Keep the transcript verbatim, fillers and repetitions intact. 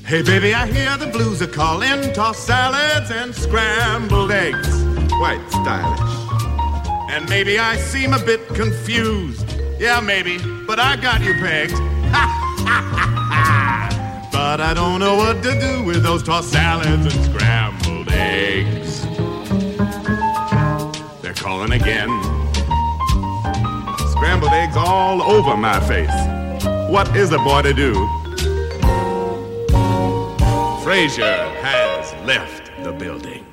Hey, baby, I hear the blues are calling. Tossed salads and scrambled eggs. Quite stylish. And maybe I seem a bit confused. Yeah, maybe, but I got you pegged. But I don't know what to do with those tossed salads and scrambled eggs. They're calling again. Scrambled eggs all over my face. What is a boy to do? Frazier has left the building.